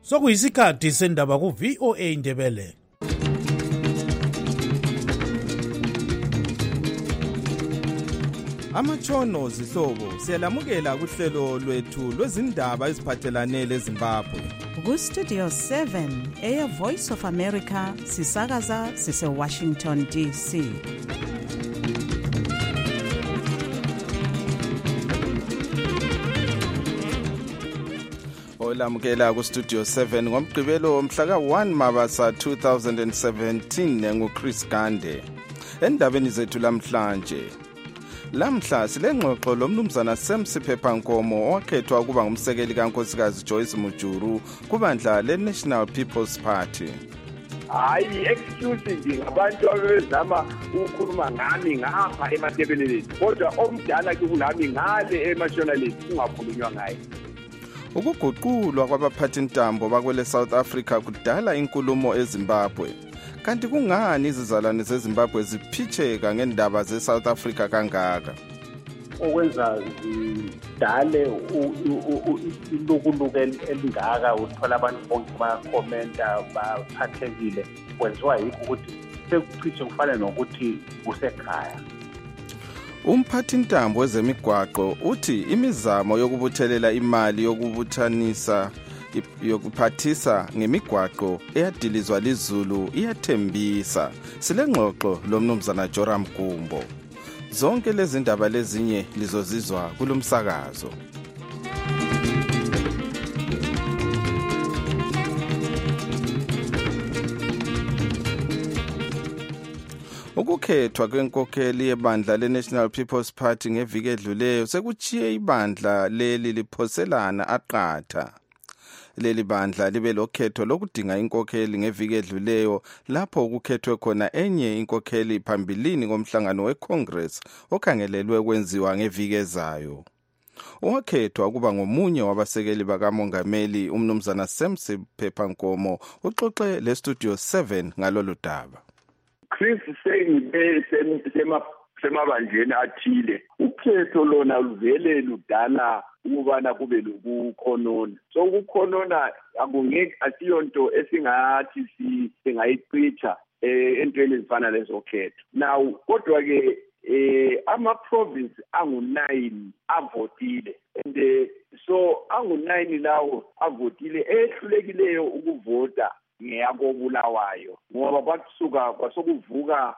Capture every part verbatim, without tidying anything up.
Sokuyisikhathi sendaba ku V O A Indebele. Amatshono zihlobo siyalamukela kuhlelo lwethu lwezindaba eziphathelane leZimbabwe. Ku Studio seven eya Voice of America sisakaza sise Washington D C. Olamukela ku Studio seven ngomgqibelo mhla ka one Mabasa two thousand seventeen nguChris Gande. Endabeni zethu lamhlanje. Lamhla silengxoxo lomnumzana Semsiphepha Nkomo owakhethwa ukuba ngumsekeli kaNkosikazi Joyce Mujuru kubandla leNational People's Party. Hayi excuse nje abantu abezama ukukhuluma ngami ngapha ematebeleni kodwa omdala kulami ngale emajournalist kungakhulunywa ngaye. Ukuguqulwa kwabaphathi ntambo bakwele South Africa kudala inkulumo eZimbabwe. Kanti kungani izizalwane zeZimbabwe ziphitheka ngendaba ze-South Africa kangaka? Okwenza zidale ilukuluku elingaka uthola abantu bonke bakomenta baphathekile kwenziwa yikho ukuthi sekucishe kufana nokuthi kusekhaya. Umphathi ntambo wezemigwaqo uthi imizamo yokubuthelela imali yokubuthanisa yokuphathisa ngemigwaqo eyadilizwa lizulu iyathembisa. Silengxoxo lomnumzana Joram Gumbo. Zonke lezi ndaba lezinye lizozizwa kulomsakazo. Ukukhethwa kwenkokheli yebandla leNational People's Party ngeviki edluleyo sekuchiye ibandla leli liphoselana aqatha. Leli bandla libe lokhetho lokudinga inkokheli ngeviki edluleyo lapho ukukhethwe khona enye inkokheli phambilini komhlangano weCongress okhangelelwe ukwenziwa ngeviki ezayo. Owakhethwa ukuba ngomunye wabasekeli bakamongameli umnumzana Semsiphepha Nkomo uxoxe leStudio seven ngalolu daba. Chris sengibe sema semabandleni athile ukhetho lona luvele ludala ukubana kube lokukhonona. So ukukhonona akungeke asiyonto esingathi singayichitha entweni ezifana lezo khetho. Now kodwa ke eh ama province angu nine avotile and uh, so angu nine lawo avotile ehlulekileyo ukuvota ngeyakobulawayo ngoba kwasuka kwasokuvuka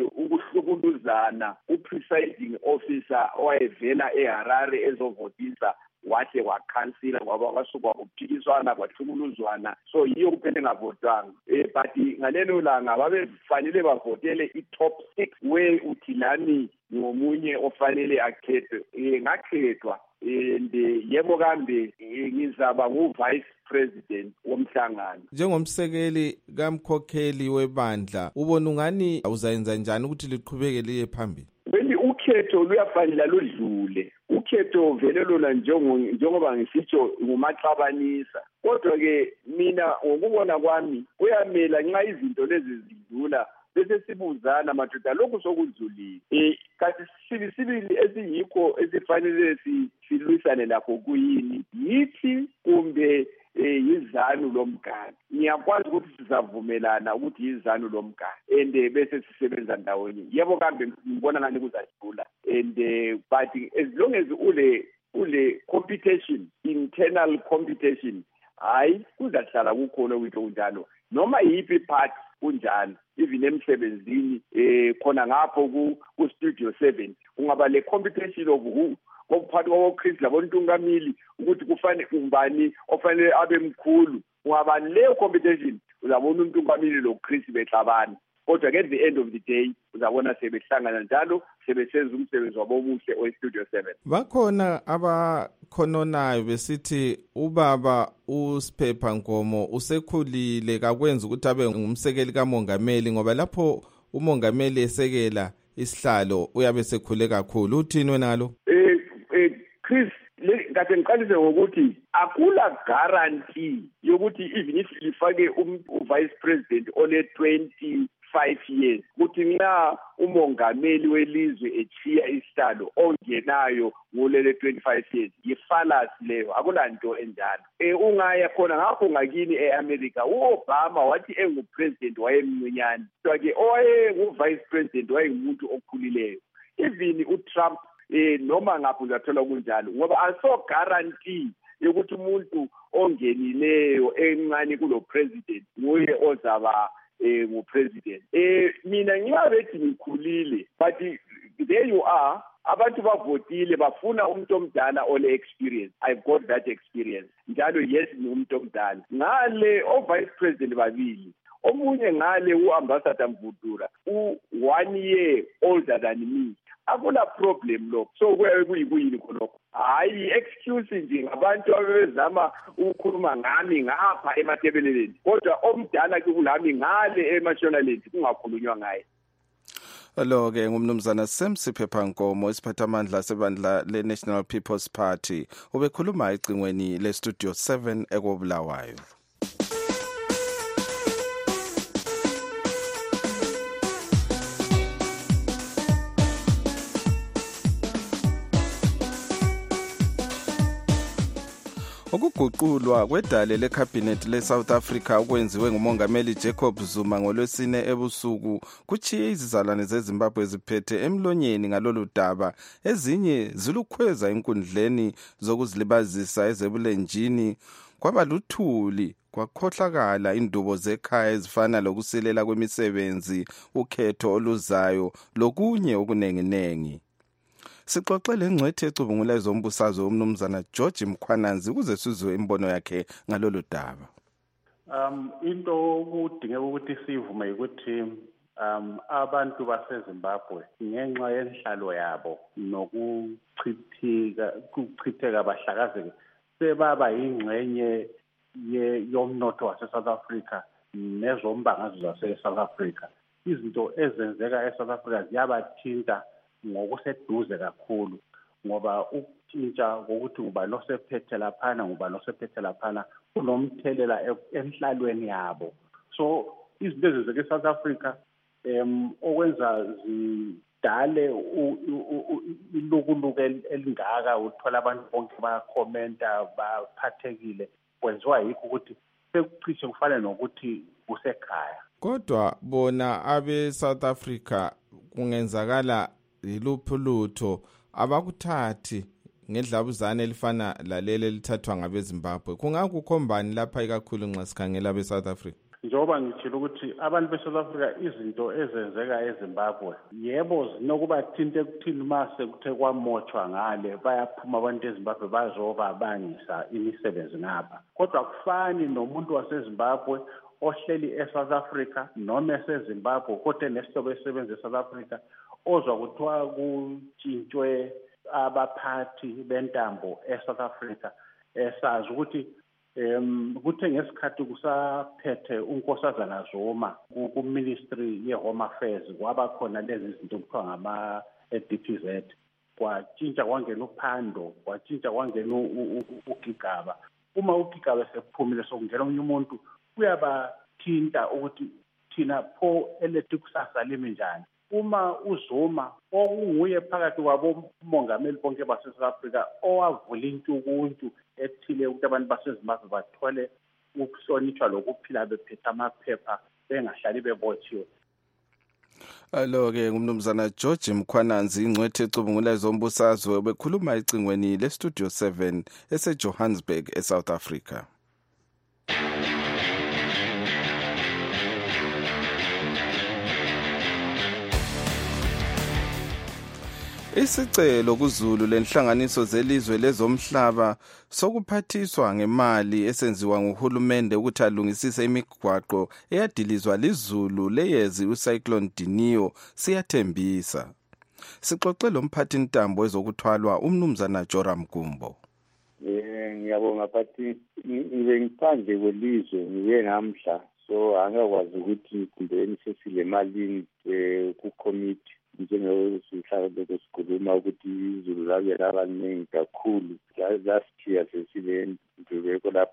ukuhlukuluzana upresiding officer owayevela eHarare ezovotisa wahle wakhansila ngoba kwasuka ukuphikiswana kwahlukuluzwana so yiyo kuphela ngavotanga eh but ngalelo langa babefanele bavotele i-top six we uthilani ngomunye ofanele akhethwe ngakhethwa and yebo kambe ngizaba ngu-vice president womhlangano. Njengomsekeli kamkhokheli webandla ubona ungani uzayenza njani ukuthi liqhubeke liye phambili? Wena ukhetho luyafanele lodlule. Ukhetho vele lona njengoba ngisitsho ngumaxabanisa. Kodwa ke mina ngokubona kwami kuyamela nxa izinto lezi zidlula bese sibuzana madoda lokhu sokuzulile eh kanti sibi sibili esiyikho esifanele silwisane lakho kuyini yithi kumbe eh yizanu lomgane. Ngiyakwazi ukuthi sizavumelana ukuthi yizanu lomgane and bese sisebenza ndawonye. Yebo kambe ngibona ngani kuzajula and but as long as ule ule competition internal competition hayi kuzahlala kukhona ukuthi unjalo noma yipi part kunjalo even emsebenzini eh khona ngapho ku Studio seven ungaba le competition of who kophathi kwawoChris labontungamili ukuthi kufanele umbani ofanele abe mkhulu ungaba leyo competition uzabona untungamili loChris bexabana kodwa at the end of the day uzabona sebehlangana njalo sebesenza umsebenzi wabo omuhle oStudio seven. Bakhona abakhononayo besithi ubaba uSiphepha Nkomo usekhulile kakwenza ukuthi abe ngumsekeli kamongameli ngoba lapho umongameli esekela isihlalo uyabe sekhule kakhulu. Uthini wena ngalo? Eh eh Chris kade ngiqalise ngokuthi akula guarantee yokuthi even if lifake uvice president ole twenty five years kuthi nxa umongameli welizwe echiya isihlalo ongenayo ngolele twenty-five years yifalasi leyo akulanto enjalo. Eh ungaya khona ngapho ngakini eAmerica uObama wathi engupresident wayemncinyane ke owaye nguvice president wayengumuntu okhulileyo. Even uTrump eh noma ngapho uzathola kunjalo ngoba aso guarantee yokuthi umuntu ongenileyo encane kulo president nguye ozaba eh ngupresident. Eh mina ngiyabethi ngikhulile but there you are abantu bavotile bafuna umuntu omdala ole experience. I've got that experience njalo yes ngumuntu omdala ngale o vice president babili omunye ngale uambassador Mvudura u one year older than me. Akula problem lokho so kuyikuyini khonokho hayi excuse nje ngabantu abezama ukukhuluma ngami ngapha ematebeleleni kodwa omdala ke kulami ngale emationality kungakhulunywa ngaye. Lo ke ngumnumzana Semsiphepha Nkomo isiphathamandla sebandla leNational People's Party ubekhuluma ecingweni leStudio seven ekobulawayo. Ukuguqulwa kwedale lecabinet leSouth Africa okwenziwe ngumongameli Jacob Zuma ngolwesine ebusuku kuchiye izizalwane zeZimbabwe ziphethe emlonyeni ngalolu daba ezinye zilukhweza enkundleni zokuzilibazisa ezebulenjini kwabaluthuli kwakhohlakala indubo zekhaya ezifana lokusilela kwemisebenzi ukhetho oluzayo lokunye okunenginengi. Sixoxele ingcwethi ecubungula ezombusazwe umnumzana George Mkhwananzi ukuze sizwe imbono yakhe ngalolu daba. Um into ukudingeka ukuthi sivume ukuthi um abantu baseZimbabwe ngenxa yenhlalo yabo nokuchithika kuchitheka bahlakazeke sebaba ingxenye yomnotho waseSouth Africa nezombangazo zaseSouth Africa. Izinto ezenzeka eSouth Africa ziyabathinta ngokuseduze kakhulu ngoba ukushintsha ukuthi ngubani osephethe laphana ngubani osephethe laphana kunomthelela enhlalweni yabo. So izinto ezenzeka eSouth Africa em okwenza zidale ilukuluku elingaka uthola abantu bonke bayakhomenta baphathekile kwenziwa yikho ukuthi sekucishe kufana nokuthi kusekhaya. Kodwa bona abe South Africa kungenzakala yiluphi lutho abakuthathi ngedlabuzane elifana laleli elithathwa ngabeZimbabwe kungakukhombani lapha ikakhulu nxa sikhangela be South Africa. Njengoba ngitshilo ukuthi abantu be-South Africa izinto ezenzeka eZimbabwe yebo zinokubathinta ekuthini mase kuthe kwamotshwa ngale bayaphuma abantu eZimbabwe bazobabangisa imisebenzi ngapha kodwa kufani nomuntu waseZimbabwe ohleli eSouth Africa noma eseZimbabwe kodwa nesihlobo esisebenza eSouth Africa ozwa kuthiwa kutshintshwe abaphathi bentambo eSouth Africa esazi ukuthi em kuthe ngesikhathi kusaphethe unkosazana Zuma ku Ministry ye-Home Affairs kwaba khona lezi zinto kuthiwa ngama D P Z kwatshintsha kwangena uPhando kwatshintsha kwangena uGigaba. Uma uGigaba sephumile sokungena umunye umuntu kuyabathinta ukuthi thina pho elethu kusasa limi njani. Uma uZuma okunguye phakathi kwabo umongameli bonke baseSouth Africa owavula intukuntu ethile ukuthi abantu baseZimbabwe bathole ukuhlonishwa lokuphila bephethe amaphepha bengahlali bebotshiwe. Alo ke ngumnumzana George Mkhwananzi ingcwethi ecubungula ezombusazwe bekhuluma ecingweni leStudio seven eseJohannesburg eSouth Africa. Isicelo kuzulu lenhlanganiso zelizwe lezomhlaba sokuphathiswa ngemali esenziwa nguhulumende ukuthi alungisise imigwaqo eyadilizwa lizulu leyezi uCyclone Dineo siyathembisa. Sixoxe lo mphathi ntambo ezokuthwalwa umnumzana Joram Gumbo. Eh ngiyabonga phathi ngibe ngiphandle kwelizwe ngiye namhla so angakwazi ukuthi kumbeni sesile malini ku committee njengosihlalo lokusikhuluma ukuthi izulu lake labaningi kakhulu last year sesile ndubeko lapha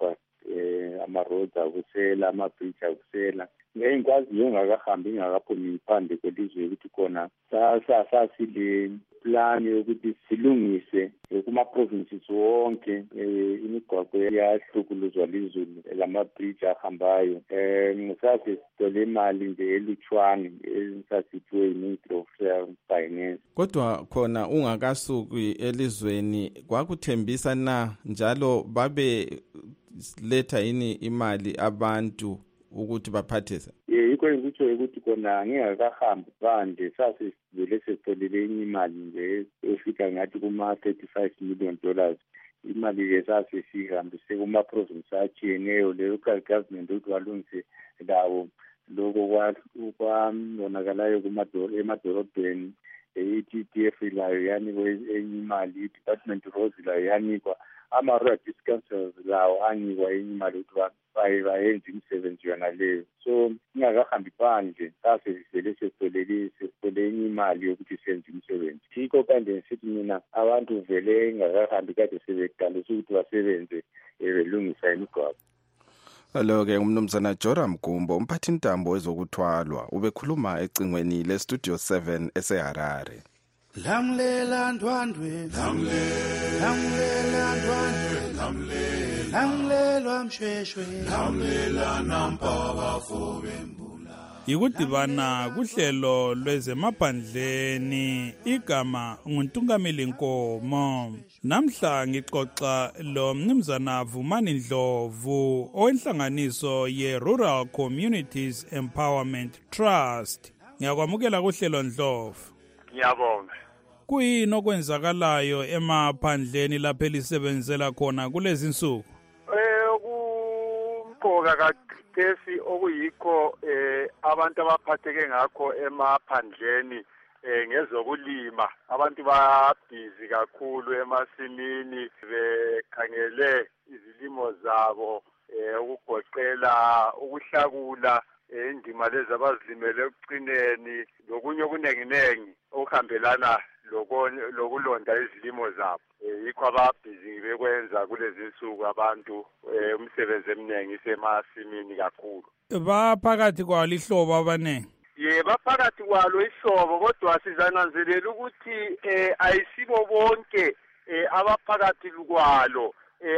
eh ama-roads akusela, ama-bridge akusela. Ngengikwaziyo ngingakahambi ngingakaphumi iphandle kwelizwe ukuthi khona sasile plan yokuthi silungise kuma-provinces wonke imigwaqo yahlukuluzwa lizulu lama-bridge ahambayo. Um sase sithole imali nje elutshwane esasiphiwe yi-Ministry of Finance. Kodwa khona ungakasuki elizweni kwakuthembisa na njalo babe letha yini imali abantu ukuthi baphathise? Eh yikho ngikutsho ukuthi khona ngingakahambi phandle sase sivele sesitholile imali nje efika ngathi kuma thirty-five million dollars. Imali le sase sihambise kuma province atshiyeneyo le local government ukuthi walungise lawo lokho kwabonakalayo emadolobheni. I T D F layo yanikwa imali, i-Department of Roads layo yanikwa, ama-road councils lawo anikwa imali ukuthi bayenze imisebenzi yona leyo. So ngingakahambi phandle sase sivele sesitholele sesithole imali yokuthi senze imisebenzi. Yikho kanje sithi mina abantu vele ngingakahambi kade sebeqalisa ukuthi basebenze belungisa imigwaqo. Alo-ke umnumzana Joram Gumbo, umphathi intambo wezokuthwalwa, ubekhuluma ecingweni le-Studio seven eseHarare. Lamlela ndwandwe, lamlela ndwandwe, lamlelwa mshweshwe, lamlela nampaka fobembula. Yikudibana kuhlelo lwezemaphandleni, igama nguNtungameli Nkomo. Namhla ngixoxa lo mnumzana Vumani Ndlovu owenhlanganiso ye-Rural Communities Empowerment Trust. Ngiyakwamukela kuhlelo Ndlovu. Ngiyabonga. Kuyini okwenzakalayo emaphandleni lapho elisebenzela khona kulezi nsuku? Eh kumqoka kaTesi okuyikho eh abantu abaphatheke ngakho emaphandleni eh ngezokulima. Abantu babhizi kakhulu emasimini bekhangele izilimo zabo eh ukugoqela ukuhlakula indima lezi abazilimele ekucineni lokunye okunenginengi okuhambelana lokulonda izilimo zabo. Yikho ababhizi bekwenza kulezi nsuku abantu umsebenzi eminingi isemasimini kakhulu. Baphakathi kwalo ihlobo abaningi. Ye baphakathi kwalo ihlobo kodwa sizananzelela ukuthi eh ayisibo bonke abaphakathi kwalo.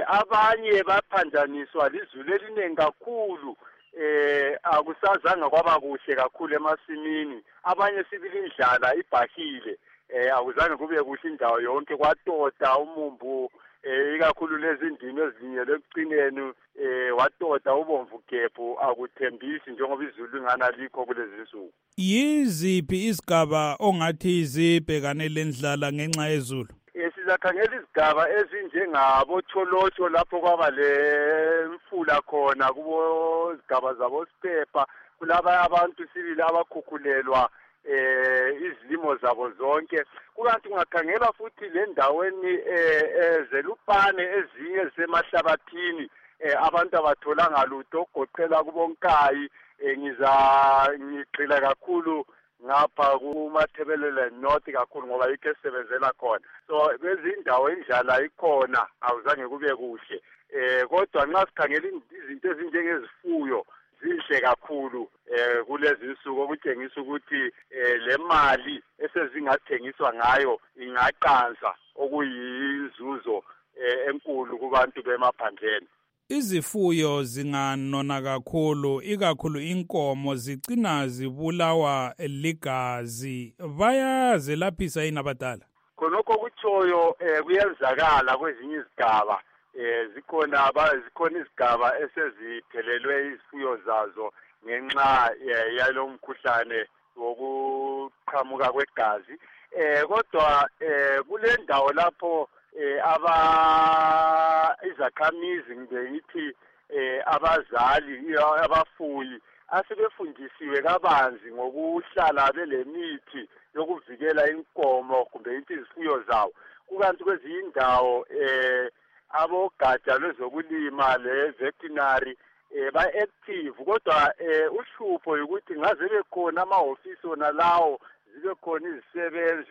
Abanye baphanjaniswa lizulu eliningi kakhulu. Eh akusazanga kwaba kuhle kakhulu emasimini. Abanye sibili indlala ibhahile. Eh akuzange kube kuhle indawo yonke kwatota umumbu eh ikakhulu lezi ndimi ezinyele ekucineni eh watota ubomvu gebhu akuthembisi njengoba izulu ingana likho kulezi nsuku. Yiziphi isigaba ongathi izibhekane lendlala ngenxa yezulu? Eh sizakhangela izigaba ezinjengabo Tholotho lapho kwaba le mfula khona kubo izigaba zabo Sipepa kulaba abantu sibili abakhukhulelwa eh izilimo zabo zonke. Kukanti ungakhangela futhi le ndaweni eh zelupane ezinye zisemahlabathini eh abantu abatholanga lutho ogoqela kubonkayi. Ngiza ngigxila kakhulu ngapha kumathebelele north kakhulu ngoba yikho esebenzela khona. So bezindawo indlala ikhona awuzange kube kuhle. Eh kodwa nxa sikhangela izinto ezinjengezifuyo zihle kakhulu eh kulezi nsuku okutshengisa ukuthi le mali esezingathengiswa ngayo ingaqansa okuyizuzo enkulu kubantu bemaphandleni. Izifuyo zinganona kakhulu, ikakhulu inkomo zigcina zibulawa ligazi. Bayazelaphisa yini abadala? Khonokho kutshoyo kuyenzakala kwezinye izigaba. Eh zikhona abazikhona izigaba eseziphelelwe izifuyo zazo ngenxa yalo mkhuhlane wokuqhamuka kwegazi. Eh kodwa eh kule ndawo lapho eh aba izakhamizi ngithi eh abazali abafuyi asebefundisiwe kabanzi ngokuhlala belemithi yokuvikela inkomo kumbe izifuyo zawo. Kukanti kwezinye indawo eh abogatsha lwezokulima le veterinary eh ba active kodwa eh uhlupho ukuthi ngaze bekhona amahofisi ona lawo zibe khona izisebenzi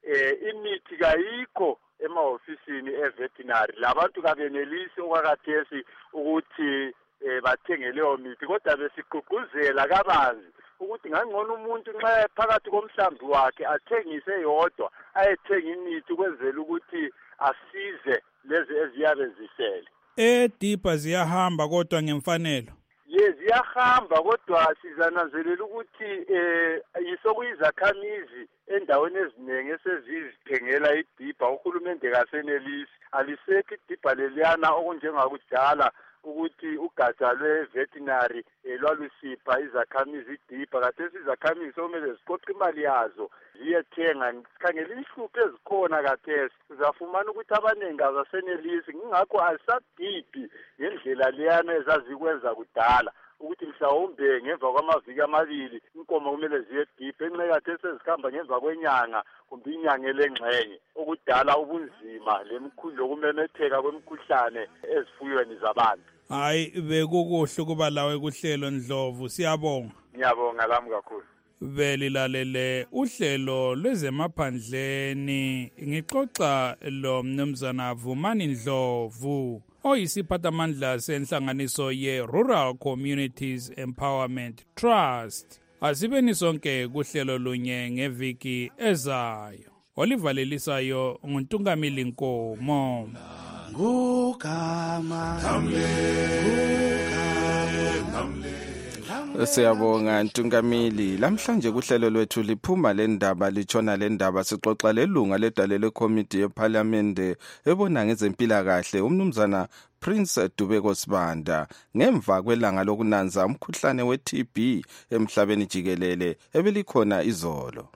eh imithi kayikho emahofisini eveterinary labantu kabenelisi okwakathesi ukuthi eh bathenge leyo mithi kodwa besigqugquzela kabanzi ukuthi ngangcono umuntu nxa phakathi komhlambi wakhe athengise yodwa ayethenga imithi ukwenzela ukuthi asize lezi eziyabe zisele. Edipa ziyahamba kodwa ngemfanelo. Ye ziyahamba kodwa sizananzelela ukuthi eh yisokuyizakhamizi endaweni eziningi esezizithengela idipa uhulumende kasenelisi alisekho idipa leliyana okunjengakudala ukuthi ugatsha lwe-veterinary lwalusipha izakhamizi idipa kathesi izakhamizi somele ziqoqa imali yazo ziyethenga sikhangela inhlupho ezikhona kathesi sizafumana ukuthi abaningi abasenelisi ngingakho ayisadiphi ngendlela leyana ezazikwenza kudala ukuthi mhlawumbe ngemva kwamaviki amabili inkomo kumele ziyedipha enxe kathesi ezikhamba ngemva kwenyanga kumbe inyanga elengxenye okudala ubunzima lemkhulo lokumemetheka kwemikhuhlane ezifuyweni zabantu. Hayi bekukuhle kuba lawe kuhlelo Ndlovu, siyabonga. Ngiyabonga lami kakhulu. Belilalele uhlelo lwezemaphandleni ngixoxa lo mnumzana Vumani Ndlovu oyisiphathamandla senhlanganiso ye-Rural Communities Empowerment Trust. Asibeni sonke kuhlelo lunye ngeviki ezayo. Olivalelisayo nguNtungamili Nkomo. Ngugama Namle Namle. Siyabonga Ntungamili. Lamhlanje kuhlelo lwethu liphuma le ndaba litshona le ndaba sixoxa lelunga ledalele committee yeParliament ebona ngezempilakahle umnumzana Prince Dubeko Sibanda ngemva kwelanga lokunanza umkhuhlane we-T B emhlabeni jikelele ebelikhona izolo.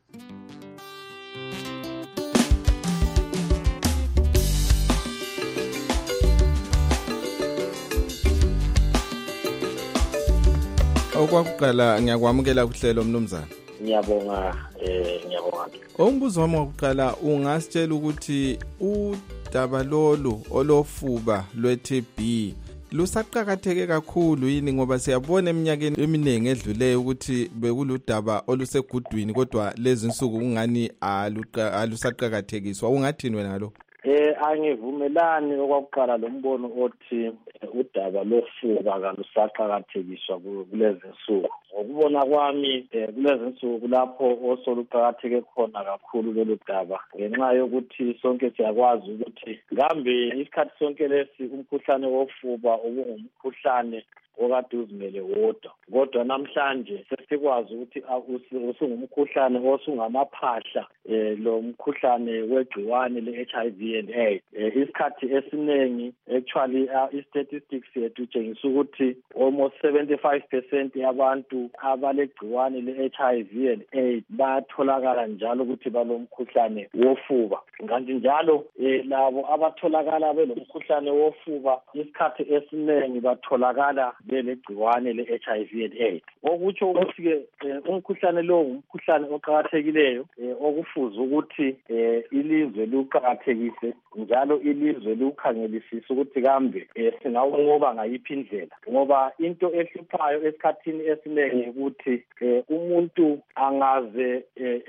Okwakuqala ngiyakwamukela kuhlelo mnumzana. Ngiyabonga eh ngiyabonga. Umbuzo wami wokuqala ungasitshela ukuthi udaba lolu olofuba lwe-T B lusaqhakatheke kakhulu yini ngoba siyabona eminyakeni eminingi edluleyo ukuthi bekuludaba olusegudwini kodwa lezi insuku ungani alusaqhakathekiswa. Ungathini wena ngalo? Eh angivumelani okwakuqala lo mbono othi udaba lofuba kalusaqhakathekiswa kulezi insuku. Ngokubona kwami kulezi insuku lapho osoluqhakatheke khona kakhulu lolu daba ngenxa yokuthi sonke siyakwazi ukuthi ngambe isikhathi sonke lesi umkhuhlane wofuba ubungumkhuhlane okade uzimele wodwa kodwa namhlanje sesikwazi ukuthi usungumkhuhlane osungamaphahla lo mkhuhlane wegciwane le-H I V and AIDS. Isikhathi esiningi actually i-statistics yethu tshengisa ukuthi almost seventy-five percent yabantu abalegciwane le-H I V and AIDS batholakala njalo ukuthi balomkhuhlane wofuba. Kanti njalo labo abatholakala belomkhuhlane wofuba isikhathi esiningi batholakala belegciwane le-H I V and AIDS. Okutsho ukuthi ke umkhuhlane lo umkhuhlane oqhakathekileyo okufuza ukuthi ilizwe luqhakathekise njalo ilizwe lukhangelisise ukuthi kambe singawunqoba ngayiphi indlela ngoba into ehluphayo esikhathini esiningi ukuthi umuntu angaze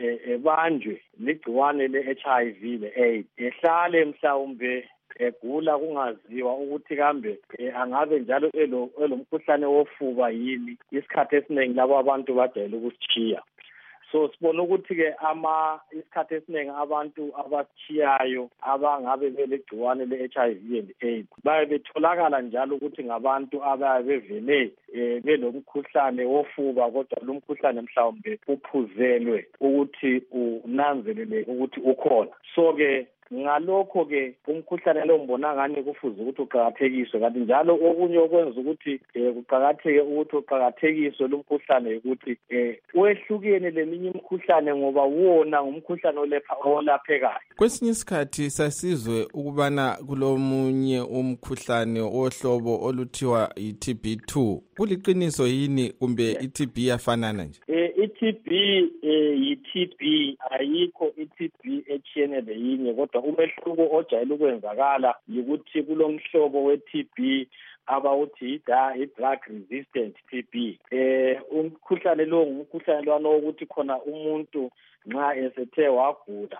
ebanjwe ligciwane le-H I V le-AIDS ehlale mhlawumbe egula kungaziwa ukuthi kambe angabe njalo elo elomkhuhlane wofuba yini isikhathi esiningi labo abantu bajayele ukushiya. So sibona ukuthi ke ama isikhathi esiningi abantu abashiyayo abangabe belegciwane le-H I V and AIDS baye betholakala njalo ukuthi ngabantu ababe bevele belomkhuhlane wofuba kodwa lo mkhuhlane mhlawumbe uphuzelwe ukuthi unanzeleleke ukuthi ukhona. So ke ngalokho ke umkhuhlane lo mbona ngani kufuze ukuthi uqhakathekiswe kanti njalo okunye okwenza ukuthi kuqhakatheke ukuthi uqhakathekiswe lo mkhuhlane ukuthi wehlukene leminye imikhuhlane ngoba wona ngumkhuhlane olepha olaphekayo. Kwesinye isikhathi sasizwe ukubana kulomunye umkhuhlane ohlobo oluthiwa i-T B two kuliqiniso yini kumbe i-T B yafanana nje? I-T B yi-T B ayikho i-T B etshiyenele yinye kodwa umehluko ojayele ukwenzakala yikuthi kulomhlobo we-T B abawuthi i-drug resistant T B. Eh umkhuhlane lo ngumkhuhlane lwana ukuthi khona umuntu nxa esethe wagula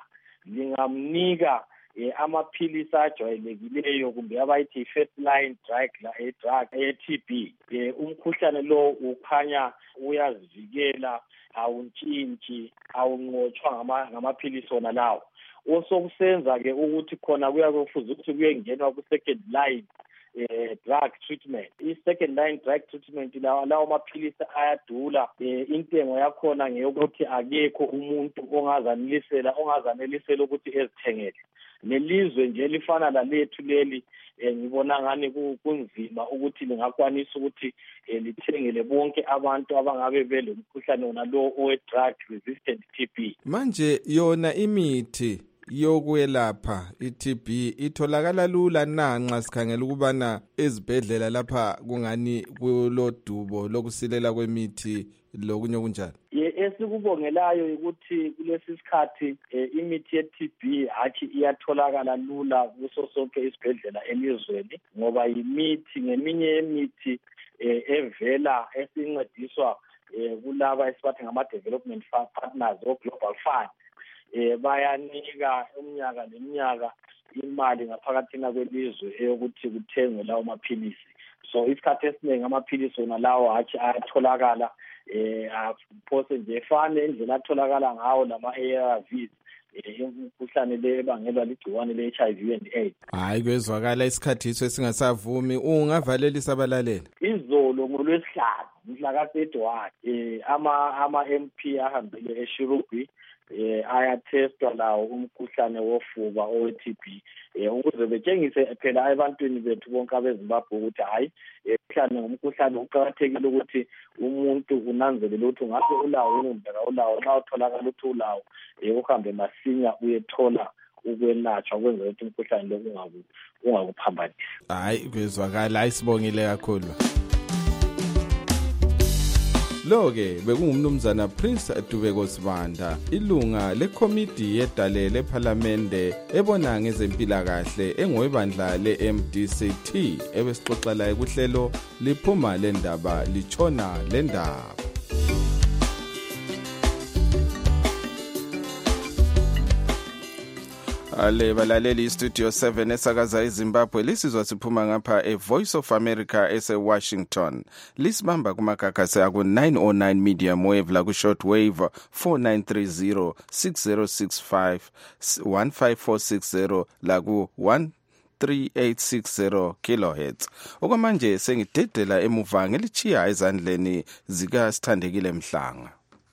lingamnika eh, amaphilisi ajwayelekileyo kumbe abayithi first line drug la e drug e T B. eh, umkhuhlane lo ukhanya uyazivikela, awuntshintshi, awunqotshwa ngamaphilisi wona lawo. Osokusenza ke ukuthi khona kuyakufuza ukuthi kuyengenwa ku second line eh drug treatment. I second line drug treatment lawo lawo maphilisi ayadula. eh, intengo yakhona ngeyokuthi akekho umuntu ongazanelisela ongazanelisela ukuthi ezithengele. Nelizwe nje lifana lalethu leli eh, ngibona ngani kunzima ukuthi lingakwanisa ukuthi eh, lithengele bonke abantu abangabe belomkhuhlane wona lo owe drug resistant T B. Manje yona imithi yokwelapha i-T B itholakala lula na nxa sikhangela ukubana ezibhedlela lapha kungani kulodubo lokusilela kwemithi lokunye kunjani? Ye esikubongelayo ukuthi kulesi sikhathi eh, imithi ye-T B hathi iyatholakala lula kuso sonke isibhedlela elizweni, ngoba imithi ngeminye yemithi eh, evela esincediswa eh, kulaba esibathi ngama development partners o Global Fund. eh bayanika umnyaka leminyaka imali ngaphakathina kwelizwe eyokuthi kuthengwe lawo maphilisi. So isikhathi esiningi amaphilisi wona lawo hathi ayatholakala eh aphose nje efane endlela atholakala ngawo lama A R Vs imkhuhlane le ebangelwa ligciwane le H I V and AIDS. Hayi kwezwakala isikhathi iso singasavumi, ungavalela isabalaleli. Izolo ngolwesihlanu mhla ka thirty-one eh ama ama M P ahambile eShirubi eh ayatestwa lawo umkhuhlane wofuba owe T B eh ukuze betshengise phela ebantwini bethu bonke abeZimbabwe ukuthi hayi umkhuhlane ngumkhuhlane uqhakathekile ukuthi umuntu unanzelele ukuthi ngabe ulawo kumbe ulawo. Nxa utholakala ukuthi ulawo eh uhambe masinya uyethola ukwelatshwa kwenza ukuthi umkhuhlane lo ungabu ungakuphambanisi. Hayi kwezwakala, ayisibongile kakhulu. Lo-ke bekungumnumzana Prince Dubeko Sibanda, ilunga lekomidi yedale lephalamende ebona ngezempilakahle engowebandla le-M D C T, ebesixoxela ekuhlelo liphuma lendaba litshona lendaba. Ale balaleli Studio seven esakaza eZimbabwe, lisizwa siphuma ngapha e Voice of America ese Washington. Lisibamba kumagagasi aku nine oh nine medium wave la ku short wave four nine three zero six zero six five one five four six zero la ku one three eight six zero kilohertz. Okwamanje sengidedela emuva ngelichiya ezandleni zika Sithandekile Mhlanga.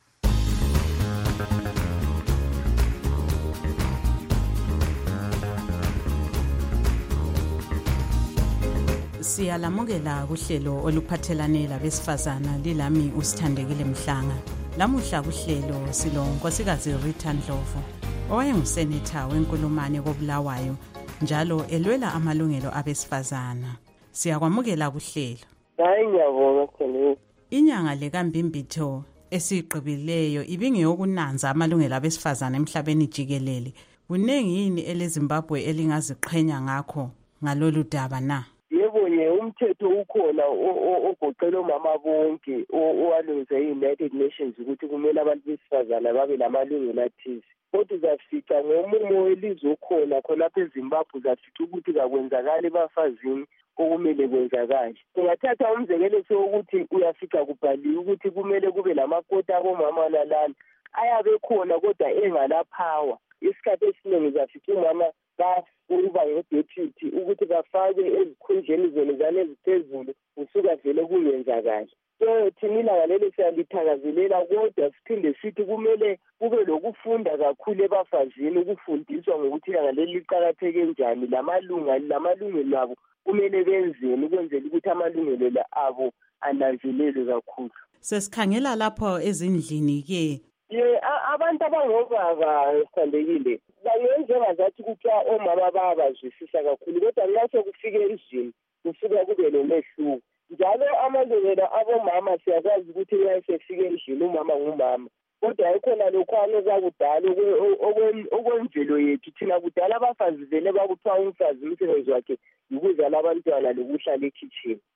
Siyalamukela kuhlelo oluphathelane labesifazana lilami uSithandekile Mhlanga. Lamuhla kuhlelo silo Nkosikazi Rita Ndlovu, owayengusenetha wenkulumane koBulawayo njalo elwela amalungelo abesifazana. Siyakwamukela kuhlelo. Hayi ngiyabonga khona. Inyanga lekambimbitho esiqhibileyo ibingeyokunanza amalungelo abesifazana emhlabeni jikelele. Kunengi yini eleZimbabwe elingaziqhenya ngakho ngalolu daba na? Yebo nye umthetho ukhona ogoqela omama bonke owalungiswa yi-United Nations ukuthi kumele abantu besifazana babe lamalungelo athize. Kodwa uzafica ngomumo welizwe okhona khonapha eZimbabwe uzafica ukuthi kakwenzakali ebafazini okumele kwenzakale. Ungathatha umzekelo sokuthi uyafica kubhaliwe ukuthi kumele kube lamakoti abomama lalana ayabe khona kodwa engalapower. Isikhathi esiningi uzafica umama bakuba ngedeputy ukuthi bafake ezikhundleni zonezana eziphezulu usuka vele kuyenzakala. So thina ilanga lelo siyalithakazelela, kodwa siphinde sithi kumele kube lokufunda kakhulu ebafazini, ukufundiswa ngokuthi ilanga leli liqakatheke njani, lamalunga lamalungelo abo kumele benzeni ukwenzela ukuthi amalungelo abo ananzelelwe kakhulu. Sesikhangela lapho ezindlini ke ye abantu abangobaba Sithandekile bayenza ngathi kuthiwa omama bayabazwisisa kakhulu, kodwa nxa sekufike endlini kufika kube nomehluko. Njalo amalungelo abomama siyakwazi ukuthi nxa sefike endlini umama ngumama, kodwa ayikhona lokhwana okudala okwemvelo yethu. Thina kudala abafazi vele bakuthiwa umfazi umsebenzi wakhe ukuzala abantwana lokuhlala ekhitshini.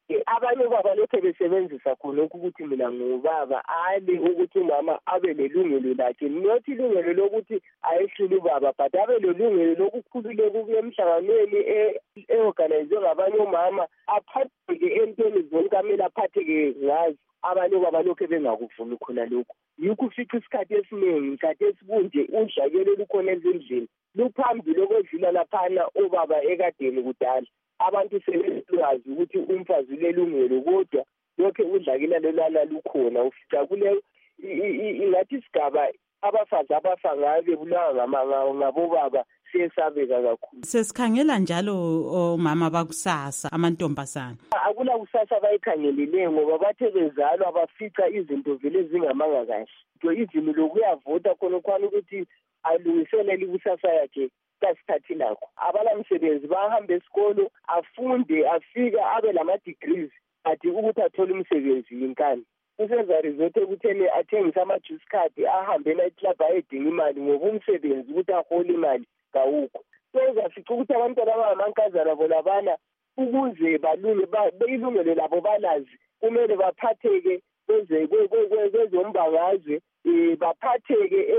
abanye baba lokho besebenzisa khonokho ukuthi mina ngubaba ale ukuthi umama abe nelungelo lakhe not ilungelo lokuthi ayehlule ubaba but abe nelungelo lokukhululeka ukuya emhlanganweni e-organize ngabanye umama aphatheke entweni zonke amele aphatheke ngazo. Abanye baba lokho bengakuvumi khona lokho yikho ufica isikhathi esiningi isikhathi esibunje udlakelo lukhona ezindlini luphambili okwedlula laphana obaba ekadeni kudala. Abantu sebelwazi ukuthi umfazi ulelungelo kodwa lokho udlakela lolala lukhona ufica kule ingathi isigaba abafazi abafa ngabe bebulawa ngabobaba siyesabeka kakhulu. Sesikhangela njalo omama bakusasa amantombazana akula kusasa bayikhangelile ngoba bathe bezalwa bafica izinto vele zingamanga kahle to izimo lokuyavota khona khona ukuthi alungiselele ikusasa yakhe kasikhathi lakho. Abalamsebenzi bahamba esikolo afunde afika abe lama degrees athi ukuthi athole umsebenzi yinkani. Kusenza result ekutheni athengisa ama-juice card ahambe nightclub ayedinga imali ngoba umsebenzi ukuthi ahole imali kawukho. So uzafica ukuthi abantwana abangamankazana bona bana ukuze balunge bayilungele labo balazi kumele baphatheke kwezombangazwe baphatheke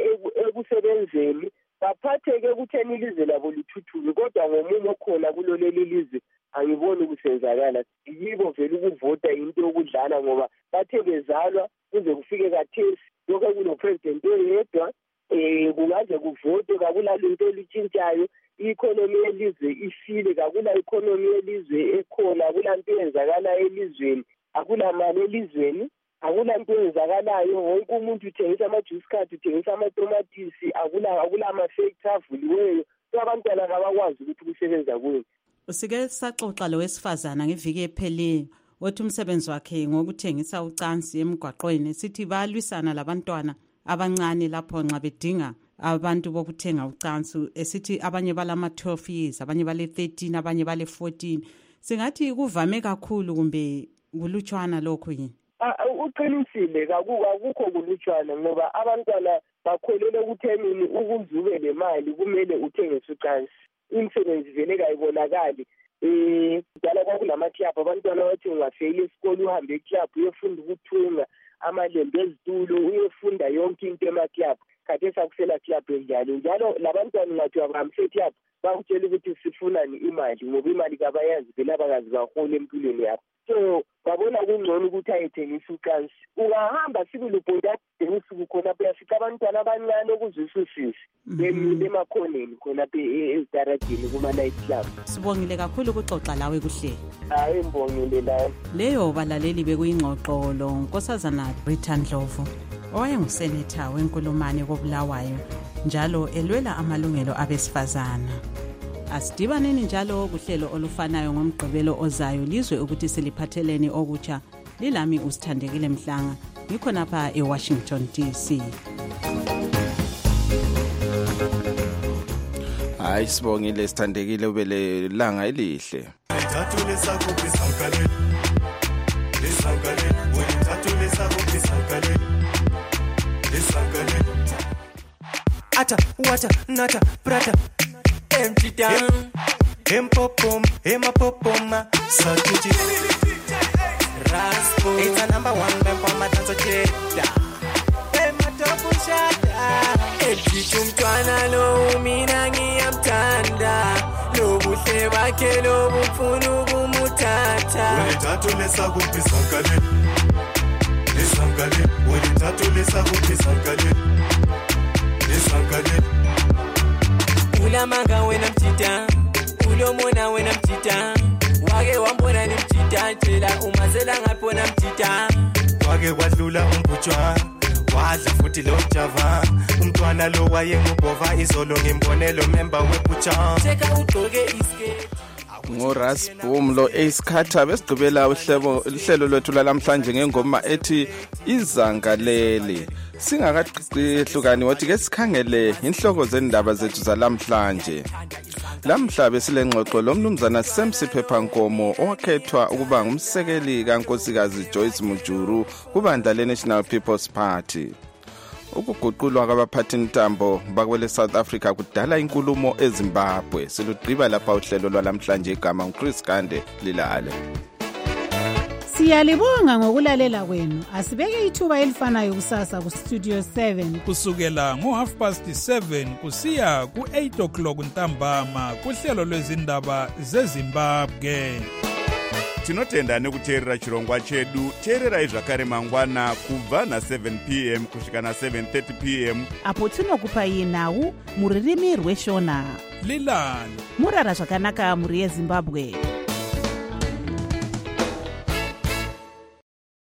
ekusebenzeni baphatheke ekutheni ilizwe labo lithuthuke kodwa ngomunye okhona kuloleli lizwe angiboni kusenzakala. Yibo vele ukuvota into yokudlala ngoba bathe bezalwa kuze kufike kathesi lokho kunopresident oyedwa eh kungaze kuvote kakulalo into elitshintshayo. I-economy yelizwe ifile kakula economy yelizwe ekhona akulanto eyenzakala elizweni akula mali elizweni akula nto eyenzakalayo wonke umuntu uthengisa ama-juice card uthengisa amatomatisi akula akula ama-factory avuliweyo so abantwana abakwazi ukuthi kusebenza kuyo. Usike saxoxa lo wesifazana ngeviki ephelileyo othi umsebenzi wakhe ngokuthengisa ucansi emgwaqweni sithi balwisana labantwana abancane lapho nxa bedinga abantu bokuthenga ucansi esithi abanye balama twelve years abanye bale thirteen abanye bale fourteen. Singathi kuvame kakhulu kumbe kulutshwana lokho yini? Uqinisile akukho kulutshwana ngoba abantwana bakholele ukuthenini ukuze ube nemali kumele uthengise ucansi. Imisebenzi vele kayibonakali. Eh dala kwakulama club abantwana bathi ungafeyila esikole uhambe eclub uyefunda ukuthunga amalembe ezitulo uyefunda yonke into ema club kade sakusela club enjalo njalo labantwana ngathi abamse club bakutshela ukuthi sifunani imali ngoba imali kabayazi vele abakazi bahole empilweni yabo. So babona kungcono ukuthi ayethengisa ucansi. Ungahamba sibili ubhoda usuku khona phela sica abantwana abancane okuzwisisisa bemile emakhoneni khona phe ezidaradini kuma night club. Sibongile kakhulu ukuxoxa lawe kuhle. Hayi ngibongile la. Leyo balaleli bekuyingxoxo lo Nkosazana Rita Ndlovu owayengusenetha wenkulumane koBulawayo njalo elwela amalungelo abesifazana. Asidibaneni njalo kuhlelo olufanayo ngomgqibelo ozayo lizwe ukuthi siliphatheleni okutsha. Lilami uSithandekile Mhlanga ngikhona pha eWashington D C. Hayi sibongile Sithandekile ubele langa elihle. Thathule sakuphi sankale. Lesankale wena thathule sakuphi sankale. Lesankale. Ata wata nata prata. Empty down, empopom, emapopoma, saltuji. Raspo, it's a number one member, Matazo Jeda. Ematopo Shada. Empty Chumtwana, lo, Minangi, Amtanda. Lo, Busheva, Kelo, Funu, Mutata. When it tattoo, let's go to Sankale. Lesankale, when it tattoo, let's go to Sankale. Lesankale. Ulamanga wena mtita ulomona wena mtita wake wambona ni mtita tshela umazela ngapona mtita wake kwadlula umbutshwa wadla futhi lo java umntwana lo wayengubhova izolo ngimbonelo member webucha cheka ugqoke iskate ngoRasboom lo Ace Carter besigqibela uhlelo uhlelo lwethu lamhlanje ngengoma ethi izangaleli. Singakahlukani wathi ke sikhangele inhloko zendaba zethu zalamhlanje. Lamhla besilengxoxo lomnumzana Semsiphepa Nkomo owakhethwa ukuba ngumsekeli kaNkosikazi Joyce Mujuru kubandla leNational People's Party. Ukuguqulwa kwabaphathi ntambo bakwele South Africa kudala inkulumo eZimbabwe. Silugqiba lapha uhlelo lwalamhlanje igama uChris Kande lilale. Siyalibonga ngokulalela kwenu. Asibeke ithuba elifanayo kusasa ku Studio seven. Kusukela ngo half past seven kusiya ku eight o'clock ntambama kuhlelo lwezindaba zeZimbabwe. Tinotenda nekuteerera chirongwa chedu. Teererai zvakare mangwana kubva na seven p m kusvika na seven thirty p m apo tinokupai nhau muririmi rweshona. Lilani Murara zvakanaka muri yeZimbabwe.